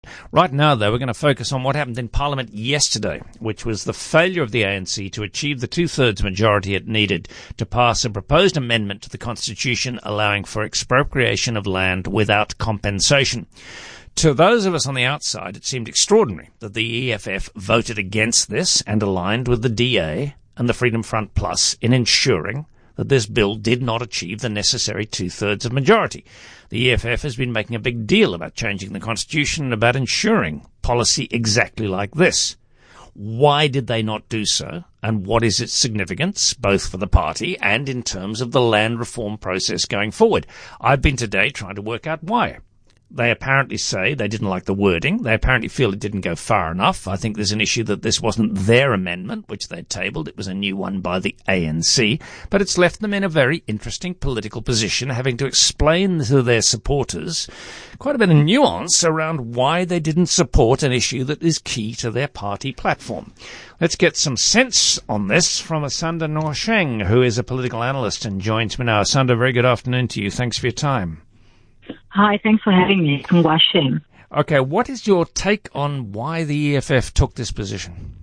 Right now, though, we're going to focus on what happened in Parliament yesterday, which was the failure of the ANC to achieve the two-thirds majority it needed to pass a proposed amendment to the Constitution allowing for expropriation of land without compensation. To those of us on the outside, it seemed extraordinary that the EFF voted against this and aligned with the DA and the Freedom Front Plus in ensuring that this bill did not achieve the necessary two-thirds of majority. The EFF has been making a big deal about changing the Constitution and about ensuring policy exactly like this. Why did they not do so, and what is its significance, both for the party and in terms of the land reform process going forward? I've been today trying to work out why. They apparently say they didn't like the wording. They apparently feel it didn't go far enough. I think there's an issue that this wasn't their amendment, which they tabled. It was a new one by the ANC. But it's left them in a very interesting political position, having to explain to their supporters quite a bit of nuance around why they didn't support an issue that is key to their party platform. Let's get some sense on this from Asanda Norsheng, who is a political analyst and joins me now. Asanda, very good afternoon to you. Thanks for your time. Hi, thanks for having me. Ngwashing. Okay, what is your take on why the EFF took this position?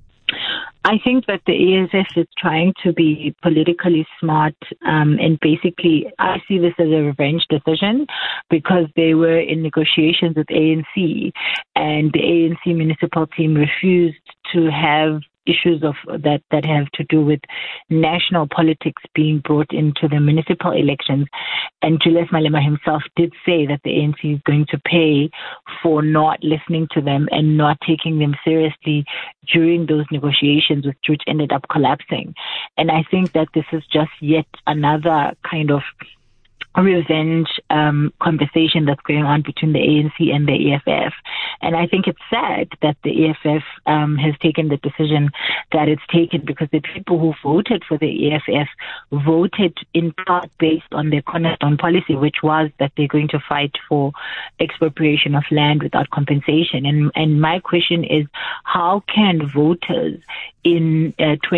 I think that the EFF is trying to be politically smart, and basically I see this as a revenge decision because they were in negotiations with ANC and the ANC municipal team refused to have issues of that have to do with national politics being brought into the municipal elections. And Julius Malema himself did say that the ANC is going to pay for not listening to them and not taking them seriously during those negotiations, which ended up collapsing. And I think that this is just yet another kind of revenge conversation that's going on between the ANC and the EFF. And I think it's sad that the EFF has taken the decision that it's taken because the people who voted for the EFF voted in part based on their cornerstone policy, which was that they're going to fight for expropriation of land without compensation. And my question is, how can voters in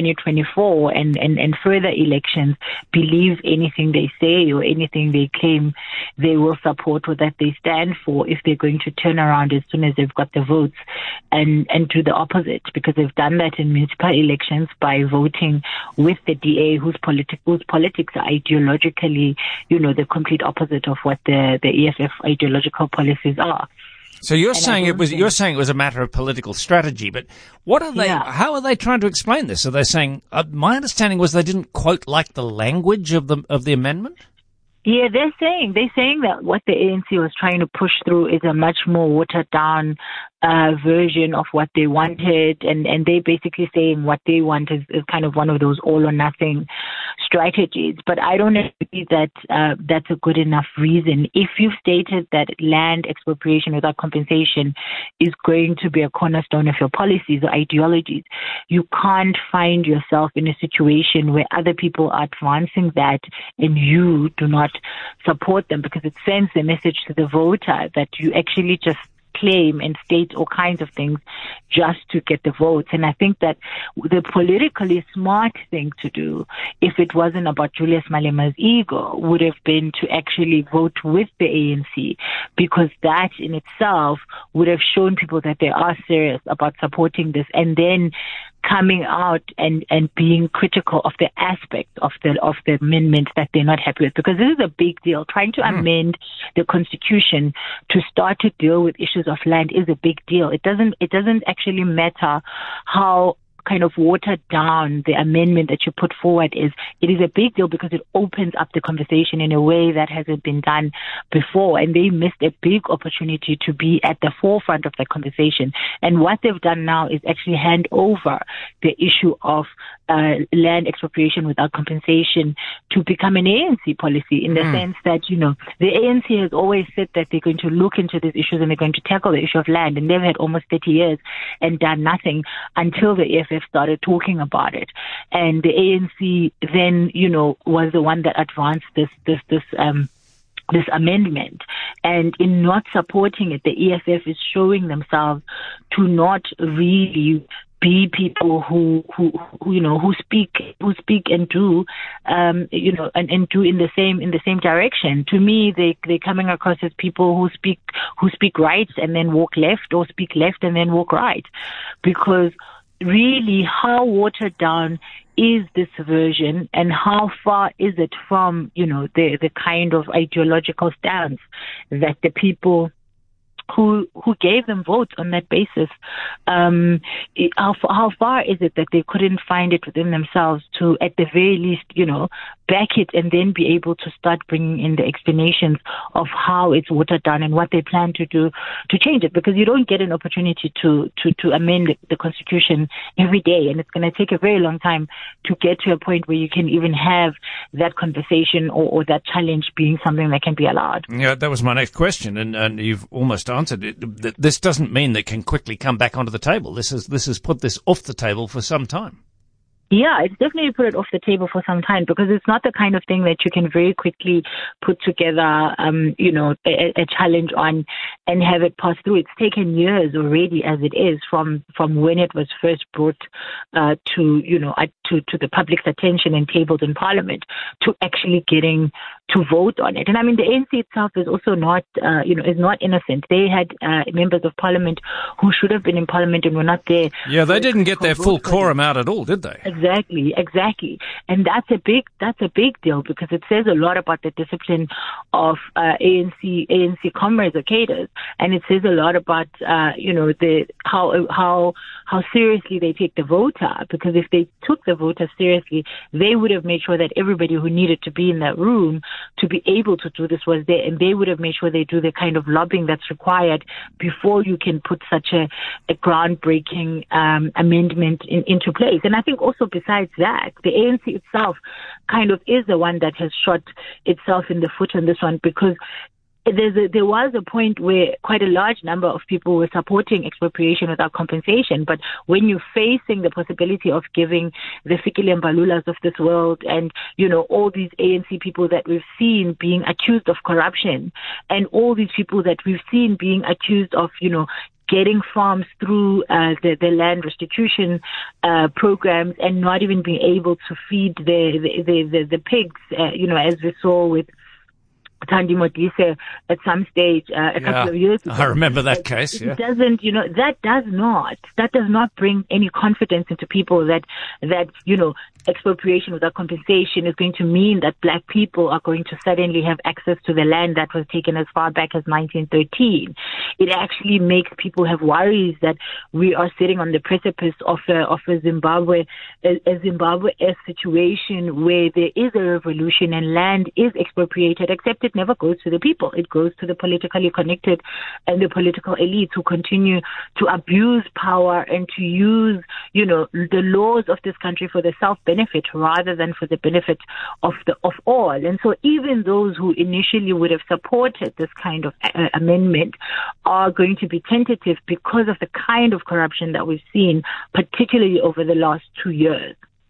2024 and further elections believe anything they say or anything they claim they will support or that they stand for if they're going to turn around as soon as they've got the votes and do the opposite? Because they've done that in municipal elections by voting with the DA whose politics are ideologically, the complete opposite of what the EFF ideological policies are. So you're saying it was a matter of political strategy, but what are they? Yeah. How are they trying to explain this? Are they saying? My understanding was they didn't quote like the language of the amendment. Yeah, they're saying that what the ANC was trying to push through is a much more watered down version of what they wanted, and they basically saying what they want is kind of one of those all or nothing strategies. But I don't agree that that's a good enough reason. If you've stated that land expropriation without compensation is going to be a cornerstone of your policies or ideologies, you can't find yourself in a situation where other people are advancing that and you do not support them, because it sends a message to the voter that you actually just claim and state all kinds of things just to get the votes. And I think that the politically smart thing to do, if it wasn't about Julius Malema's ego, would have been to actually vote with the ANC, because that in itself would have shown people that they are serious about supporting this, and then coming out and being critical of the aspect of the amendment that they're not happy with, because this is a big deal. Trying to amend the Constitution to start to deal with issues of land is a big deal. It doesn't actually matter how kind of watered down the amendment that you put forward is. It is a big deal because it opens up the conversation in a way that hasn't been done before, and they missed a big opportunity to be at the forefront of the conversation. And what they've done now is actually hand over the issue of land expropriation without compensation to become an ANC policy, in the sense that, the ANC has always said that they're going to look into these issues and they're going to tackle the issue of land, and they've had almost 30 years and done nothing until the EFF started talking about it. And the ANC then, was the one that advanced this amendment. And in not supporting it, the EFF is showing themselves to not really be people who speak and do and do in the same direction. To me, they're coming across as people who speak right and then walk left, or speak left and then walk right, because really, how watered down is this version, and how far is it from the kind of ideological stance that the people who gave them votes on that basis, how far is it that they couldn't find it within themselves to, at the very least, back it, and then be able to start bringing in the explanations of how it's watered down and what they plan to do to change it? Because you don't get an opportunity to amend the Constitution every day, and it's going to take a very long time to get to a point where you can even have that conversation or that challenge being something that can be allowed. Yeah, that was my next question, and you've almost answered it. This doesn't mean that it can quickly come back onto the table. This has put this off the table for some time. Yeah, it's definitely put it off the table for some time, because it's not the kind of thing that you can very quickly put together, a challenge on and have it pass through. It's taken years already, as it is, from when it was first brought to the public's attention and tabled in Parliament, to actually getting to vote on it. And I mean, the ANC itself is also not, is not innocent. They had members of Parliament who should have been in Parliament and were not there. Yeah, they didn't get their full quorum out at all, did they? Exactly. And that's a big deal, because it says a lot about the discipline of ANC comrades or cadres, and it says a lot about how seriously they take the voter. Because if they took the voter seriously, they would have made sure that everybody who needed to be in that room to be able to do this was there, and they would have made sure they do the kind of lobbying that's required before you can put such a groundbreaking amendment into place. And I think also, besides that, the ANC itself kind of is the one that has shot itself in the foot on this one, because there was a point where quite a large number of people were supporting expropriation without compensation. But when you're facing the possibility of giving the Fikile Mbalulas of this world and, all these ANC people that we've seen being accused of corruption, and all these people that we've seen being accused of, getting farms through the land restitution programs, and not even being able to feed the pigs, as we saw with Thandi Modise at some stage a couple of years ago. I remember that case. It doesn't, that does not bring any confidence into people that expropriation without compensation is going to mean that black people are going to suddenly have access to the land that was taken as far back as 1913. It actually makes people have worries that we are sitting on the precipice of a Zimbabwe-esque situation where there is a revolution and land is expropriated, except it never goes to the people. It goes to the politically connected and the political elites who continue to abuse power and to use, the laws of this country for the self-benefit rather than for the benefit of all. And so even those who initially would have supported this kind of amendment are going to be tentative because of the kind of corruption that we've seen, particularly over the last 2 years.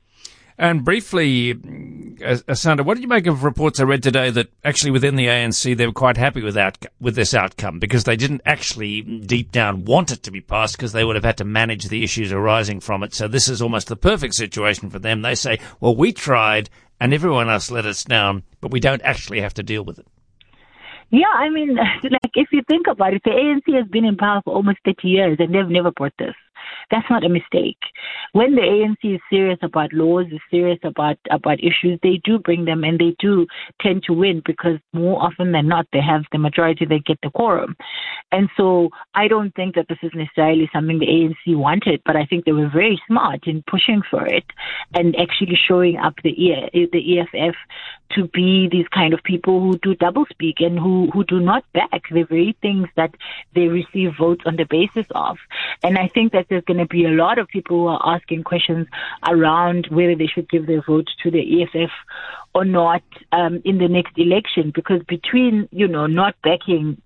And briefly, Asanda, what did you make of reports I read today that actually within the ANC they were quite happy with this outcome, because they didn't actually deep down want it to be passed, because they would have had to manage the issues arising from it. So this is almost the perfect situation for them. They say, well, we tried and everyone else let us down, but we don't actually have to deal with it. Yeah, I mean, if you think about it, the ANC has been in power for almost 30 years and they've never brought this. That's not a mistake. When the ANC is serious about laws, is serious about issues, they do bring them, and they do tend to win, because more often than not, they have the majority, they get the quorum. And so I don't think that this is necessarily something the ANC wanted, but I think they were very smart in pushing for it and actually showing up the EFF to be these kind of people who do doublespeak and who do not back the very things that they receive votes on the basis of. And I think that there's going to be a lot of people who are asking questions around whether they should give their vote to the EFF or not in the next election, because between, not backing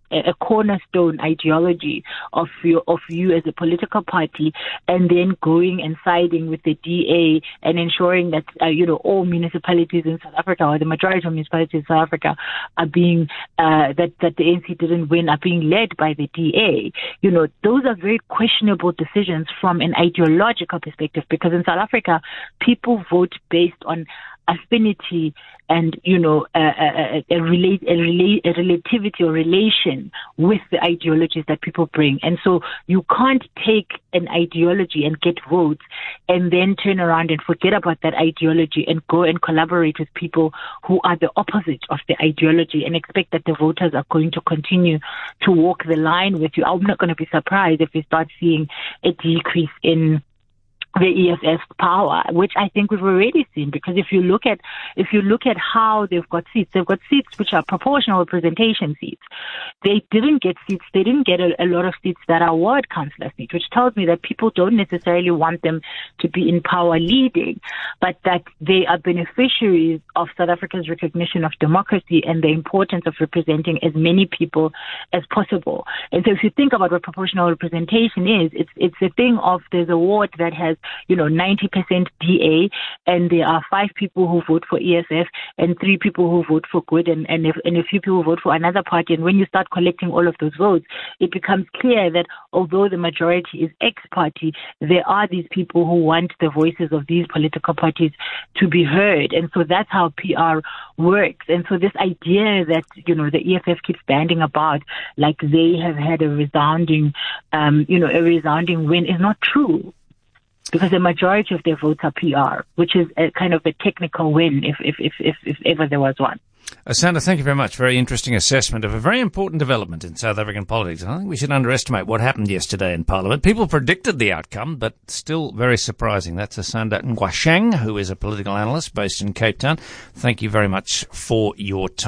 a cornerstone ideology of you as a political party, and then going and siding with the DA and ensuring that all municipalities in South Africa, or the majority of municipalities in South Africa, are being that the ANC didn't win, are being led by the DA. Those are very questionable decisions from an ideological perspective, because in South Africa, people vote based on affinity and a relativity or relation with the ideologies that people bring. And so you can't take an ideology and get votes and then turn around and forget about that ideology and go and collaborate with people who are the opposite of the ideology and expect that the voters are going to continue to walk the line with you. I'm not going to be surprised if we start seeing a decrease in the EFF power, which I think we've already seen, because if you look at how they've got seats which are proportional representation seats. They didn't get seats. They didn't get a lot of seats that are ward councillor seats, which tells me that people don't necessarily want them to be in power leading, but that they are beneficiaries of South Africa's recognition of democracy and the importance of representing as many people as possible. And so if you think about what proportional representation is, it's a thing of there's a ward that has 90% DA, and there are 5 people who vote for EFF and 3 people who vote for Good, and a few people who vote for another party. And when you start collecting all of those votes, it becomes clear that although the majority is X party, there are these people who want the voices of these political parties to be heard. And so that's how PR works. And so this idea that, the EFF keeps banding about like they have had a resounding win is not true. Because the majority of their votes are PR, which is a kind of a technical win, if ever there was one. Asanda, thank you very much. Very interesting assessment of a very important development in South African politics. I don't think we should underestimate what happened yesterday in Parliament. People predicted the outcome, but still very surprising. That's Asanda Ngwashang, who is a political analyst based in Cape Town. Thank you very much for your time.